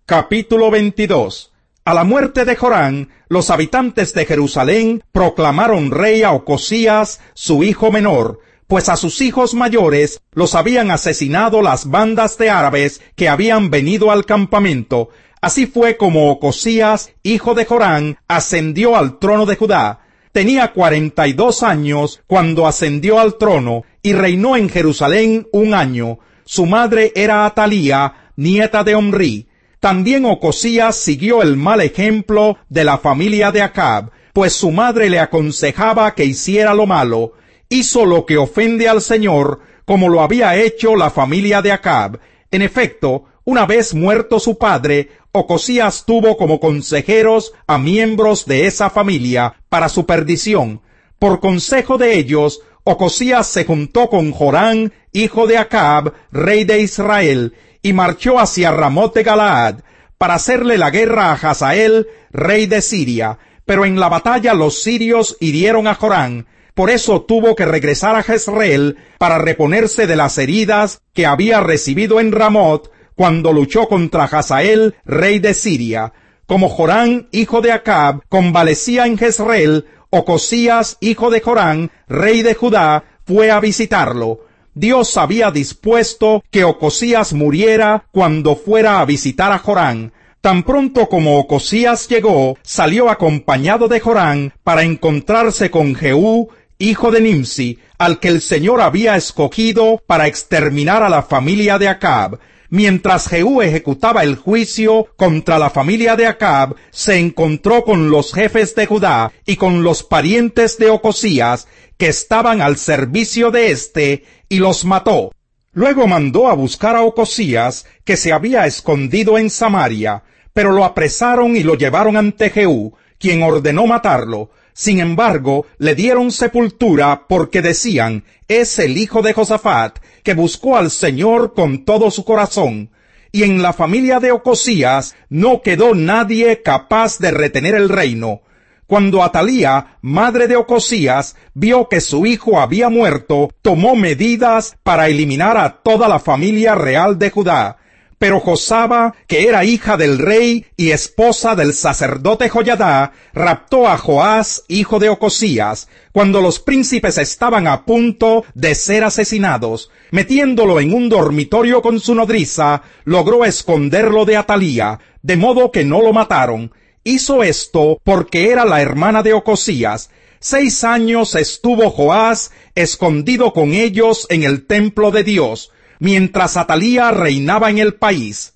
Capítulo 22. A la muerte de Jorán, los habitantes de Jerusalén proclamaron rey a Ocosías, su hijo menor, pues a sus hijos mayores los habían asesinado las bandas de árabes que habían venido al campamento. Así fue como Ocosías, hijo de Jorán, ascendió al trono de Judá. Tenía 42 años cuando ascendió al trono y reinó en Jerusalén 1 año. Su madre era Atalía, nieta de Omri. También Ocosías siguió el mal ejemplo de la familia de Acab, pues su madre le aconsejaba que hiciera lo malo. Hizo lo que ofende al Señor, como lo había hecho la familia de Acab. En efecto, una vez muerto su padre, Ocosías tuvo como consejeros a miembros de esa familia para su perdición. Por consejo de ellos, Ocosías se juntó con Jorán, hijo de Acab, rey de Israel, y marchó hacia Ramot de Galaad, para hacerle la guerra a Hazael, rey de Siria. Pero en la batalla los sirios hirieron a Jorán. Por eso tuvo que regresar a Jezreel para reponerse de las heridas que había recibido en Ramot cuando luchó contra Hazael, rey de Siria. Como Jorán, hijo de Acab, convalecía en Jezreel, Ocosías, hijo de Jorán, rey de Judá, fue a visitarlo. Dios había dispuesto que Ocosías muriera cuando fuera a visitar a Jorán. Tan pronto como Ocosías llegó, salió acompañado de Jorán para encontrarse con Jehú, hijo de Nimsi, al que el Señor había escogido para exterminar a la familia de Acab. Mientras Jehú ejecutaba el juicio contra la familia de Acab, se encontró con los jefes de Judá y con los parientes de Ocosías, que estaban al servicio de éste, y los mató. Luego mandó a buscar a Ocosías, que se había escondido en Samaria, pero lo apresaron y lo llevaron ante Jehú, quien ordenó matarlo. Sin embargo, le dieron sepultura porque decían, es el hijo de Josafat, que buscó al Señor con todo su corazón. Y en la familia de Ocosías no quedó nadie capaz de retener el reino. Cuando Atalía, madre de Ocosías, vio que su hijo había muerto, tomó medidas para eliminar a toda la familia real de Judá. Pero Josaba, que era hija del rey y esposa del sacerdote Joyadá, raptó a Joás, hijo de Ocosías, cuando los príncipes estaban a punto de ser asesinados. Metiéndolo en un dormitorio con su nodriza, logró esconderlo de Atalía, de modo que no lo mataron. Hizo esto porque era la hermana de Ocosías. 6 años estuvo Joás escondido con ellos en el templo de Dios, mientras Atalía reinaba en el país.